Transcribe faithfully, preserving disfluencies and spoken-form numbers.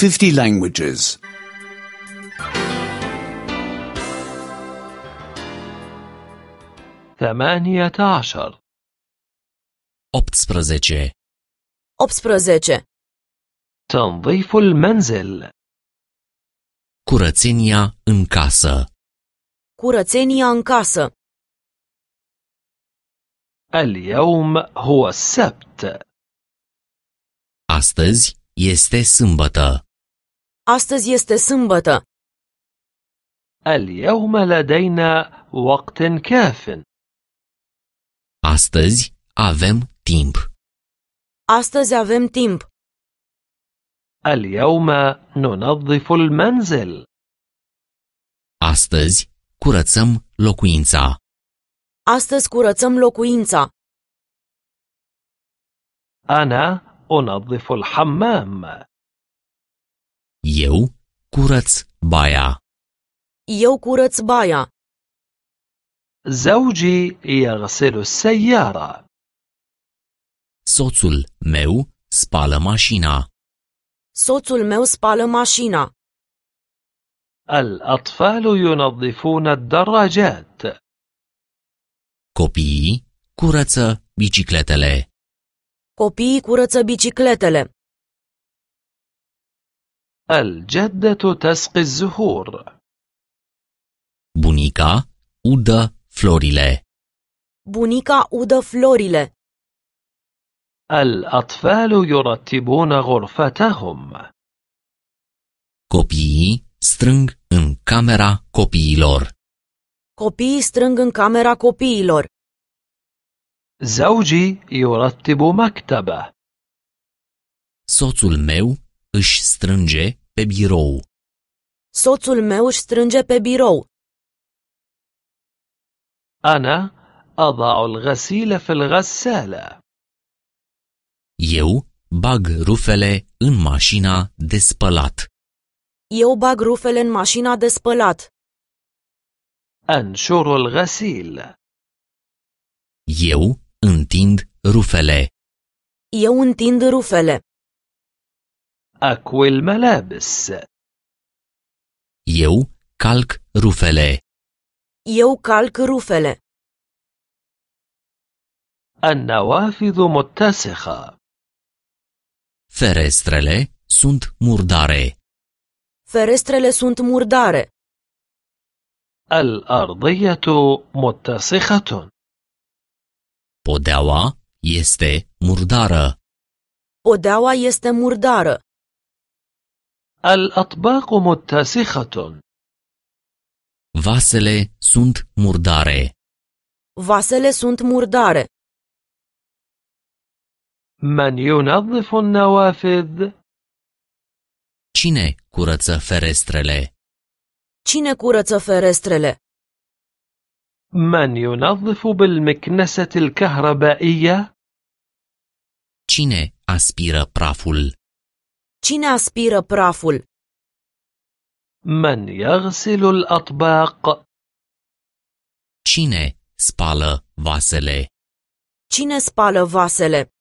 fifty languages. ثمانية عشر optsprezece. optsprezece. تنظيف المنزل. Curățenia în casă. Curățenia în casă. اليوم هو السبت. Astăzi este sâmbătă. Astăzi este sâmbătă. اليوم لدينا وقت كاف. Astăzi avem timp. Astăzi avem timp. اليوم ننظف المنزل. Astăzi curățăm locuința. Astăzi curățăm locuința. أنا أنظف الحمام. Eu curăț baia. Eu curăț baia. زوجي يغسل السيارة. Soțul meu spală mașina. Soțul meu spală mașina. الأطفال ينظفون الدراجات. Copiii curăță bicicletele. Copiii curăță bicicletele. الجدة تسقي الزهور. Bunica udă florile. Bunica udă florile. الأطفال يرتبون غرفتهم. Copiii strâng în camera copiilor. Copiii strâng în camera copiilor. زوجي يرتب مكتبه. Soțul meu își strânge pe birou. Soțul meu își strânge pe birou. أنا أضع الغسيل في الغسالة. Eu bag rufele în mașina de spălat. Eu bag rufele în mașina de spălat. أنشر الغسيل. Eu întind rufele. Eu întind rufele. أكوي الملابس. Eu calc rufele. Eu calc rufele. النوافذ متسخة. Ferestrele sunt murdare. Ferestrele sunt murdare. الأرضية متسخة. Podeaua este murdară. Podeaua este murdară. الأطباق متسخة. Vasele sunt murdare. Vasele sunt murdare. من ينظف النوافذ؟ Cine curăță ferestrele? Cine curăță ferestrele? من ينظف بالمكنسة الكهربائية؟ Cine aspiră praful? Cine aspiră praful? من يغسل الأطباق؟ Cine spală vasele? Cine spală vasele?